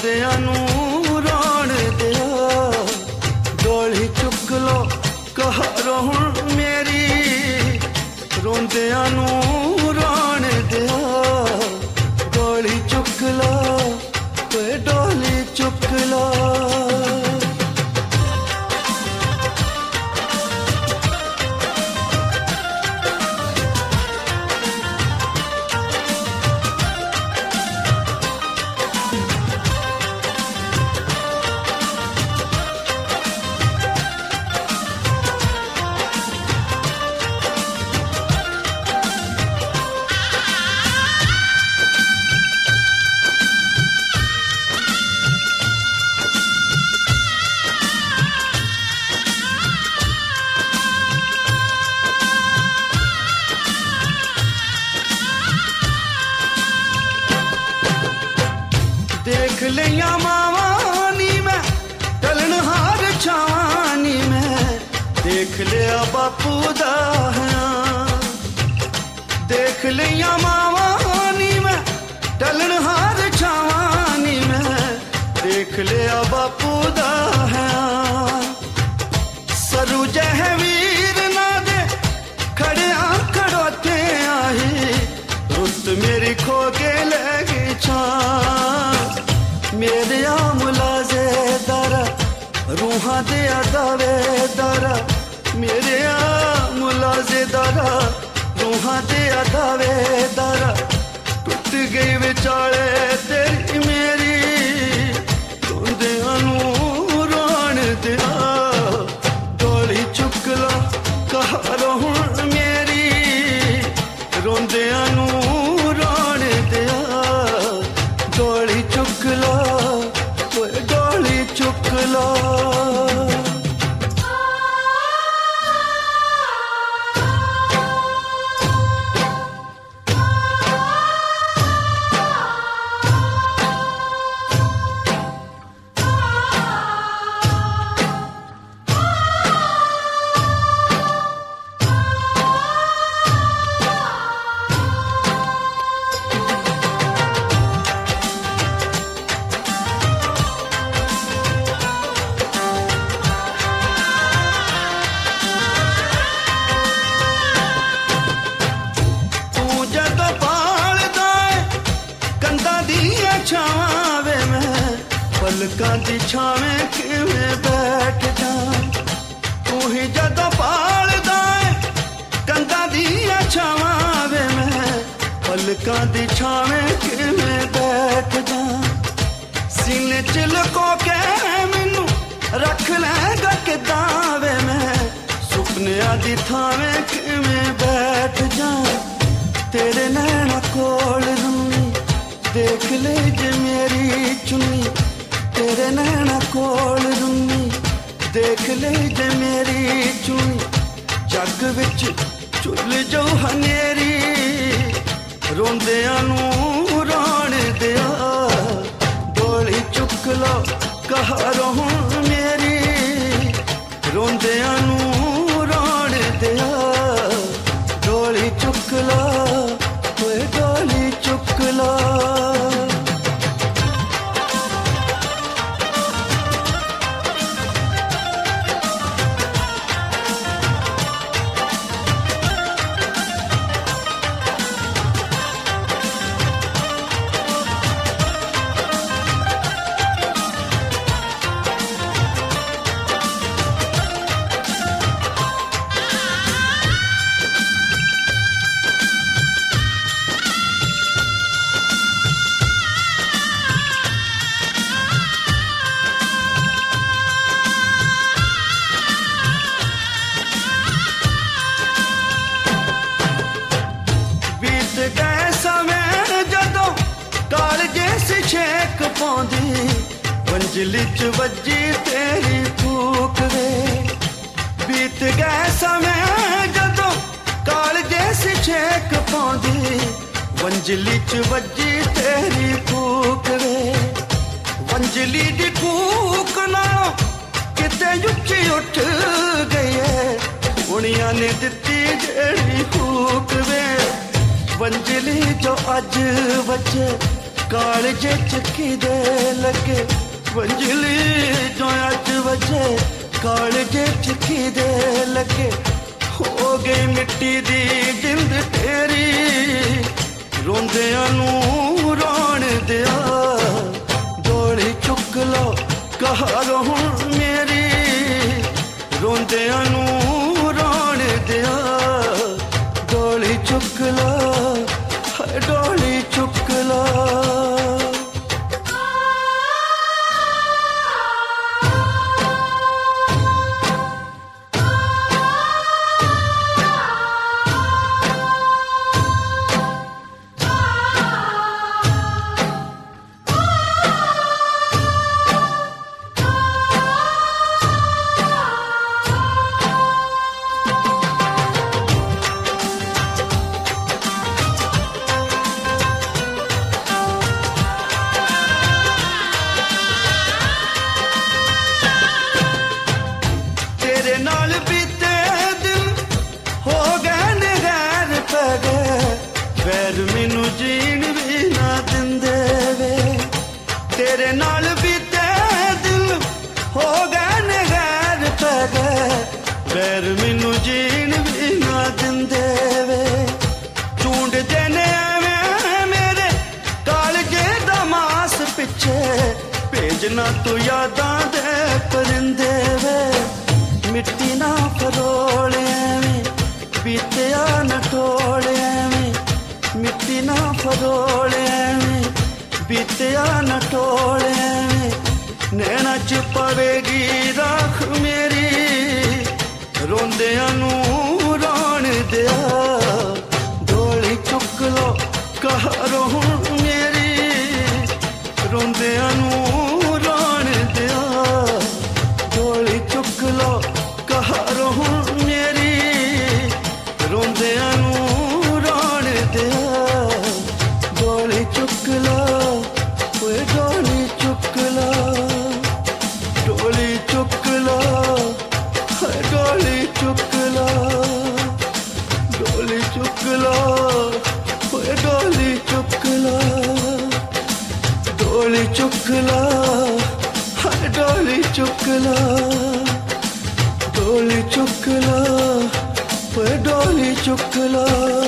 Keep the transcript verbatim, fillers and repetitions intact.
रोंदियां नू रोण दिया डोली चुक लो कहारो हुण मेरी रोंदियां नू रोण दिया डोली चुक लो डोली चुक लो देख लिया मावानी में टलन हार छावानी में देख लिया बापू दा देख लिया मावानी में टलन हार छावानी में देख लिया बापू दा सरू जह वीर ना दे खड़े खड़ोते आई रुत मेरी खो के लगी छा मेरे आ मुलाजे दरा रूहां दे दावे दरा मेरे आ मुलाजे दरा रूहां दे दावे दरा टूट गई विचाले तेरी मेरी रोंदियां नू रोण दिया डोली चुक लो कहारो हुण मेरी रोंदियां नू रोण दिया डोली चुक लो डोली चुक लो छावे में पलकां दी छावे किवें बैठ जा तू ही जदों पालदा है कंधां दी छावे में पलकां दी छावे किवें बैठ जा सीने च लुको के मैनू रख लैगा किदां वे मैं सुपनियां दी थावें किवें बैठ जा तेरे नैना कोल रूनी देख ले जे मेरी चुन्नी तेरे नैना कोल रूनी देख ले जे मेरी चुन्नी जग विच चुल जो हनेरी रोंदियां नू रोण दिया डोली चुक लो कहारो हुण मेरी रोंदियां नू रोण दिया डोली चुक लो डोली चुक लो वंजली च वजी तेरी फूक वे बीत गए समय जदों कालजे सी छेक पाउंदी वंजली च वजी तेरी फूक वे वंजली दी फूक नालों किते उच्ची उठ गई है बुणिया ने दित्ती जेड़ी फूक वे वंजली जो अज वजे कालजे चकी दे लगे वंजली जो अच वजे कालजे चकी दे लगे हो गई मिट्टी दी जिंद तेरी रोंदियां नूं रोण दिया डोली चुक लो कहार हुण मेरी रोंदियां नूं रोण दिया डोली चुक लो डोली चुक लो नाल बीते दिन हो गए ने गैर पै गए वैर मैनू जीण भी ना दिंदे वे तेरे नाल बीते दिन हो गए ने गैर पै गए वैर मैनू जीण भी ना दिंदे वे चूंड देने एवें मेरे कालजे दा मास पिछे भेजना तू यादां दे परिंदे वे मिट्टी ना फरोले में बीतिया न टोले में मिट्टी ना फरोले में बीतिया न टोले में नैना च पवेगी राख मेरी रोंदियां नूं रोण दिया डोली चुक लो कहार हुण मेरी रोंदियां नूं रोण दिया डोली चुक लो कहार हुण मेरी रोंदियां नूं रोण दिया डोली चुक लो ओए डोली चुक लो डोली चुक लो डोली चुक लो डोली चुक लो ओए डोली चुक लो डोली चुक लो डोली चुक लो डोली चुक लो डोली चुक लो